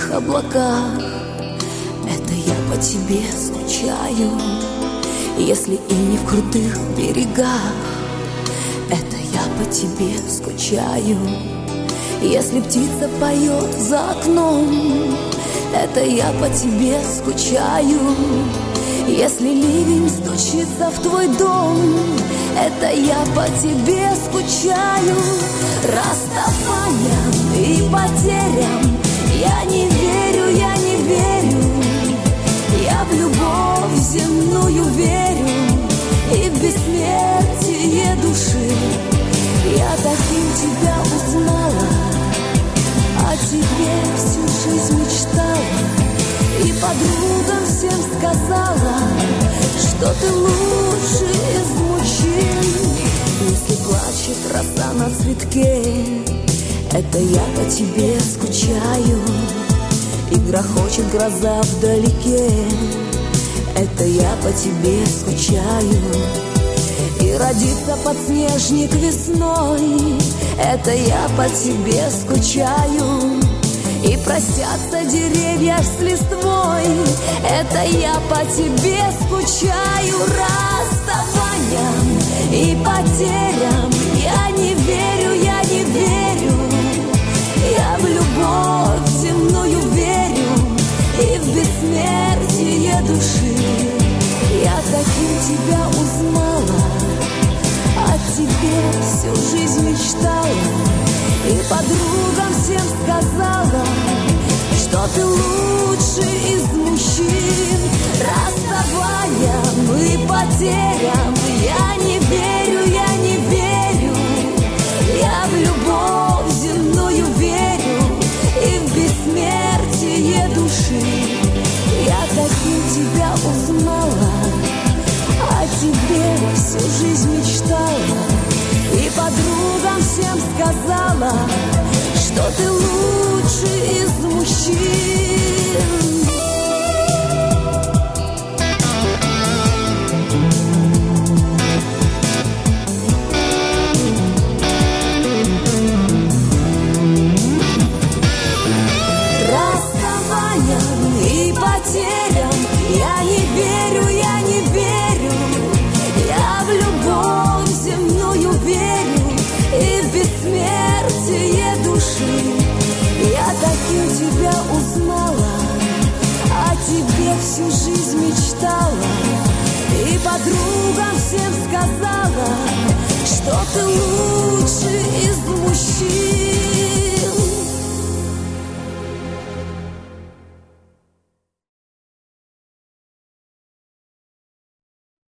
синих облаках. Это я по тебе скучаю. Если и не в крутых берегах, это я по тебе скучаю. Если птица поет за окном, это я по тебе скучаю. Если ливень стучится в твой дом, это я по тебе скучаю. Расставаниям и потерям я не верю, я не верю. Я в любовь земную верю и в бессмертие души. Я таким тебя узнала, о тебе всю жизнь мечтала. И подругам всем сказала, что ты лучший из мужчин. Если плачет роса на цветке, это я по тебе скучаю. И грохочет гроза вдалеке, это я по тебе скучаю. И родится подснежник весной, это я по тебе скучаю. И простятся деревья с листвой, это я по тебе скучаю. Расставаниям и потерям я не верю, я не верю. Я в любовь земную верю и в бессмертие души. Я таким тебя узнала, о тебе всю жизнь мечтала. И подругам всем сказала, что ты лучший из мужчин. Расставаниям и потерям я не верю, я не верю. Я в любовь земную верю и в бессмертие души. Я таким тебя узнала, о тебе всю жизнь мечтала. И подругам всем сказала, что ты лучший из мужчин. Расставаниям и потерям я не верю, я не верю. Я в любовь земную верю и в бессмертие души. Я таким тебя узнала, о тебе всю жизнь мечтала. И подругам всем сказала, что ты лучший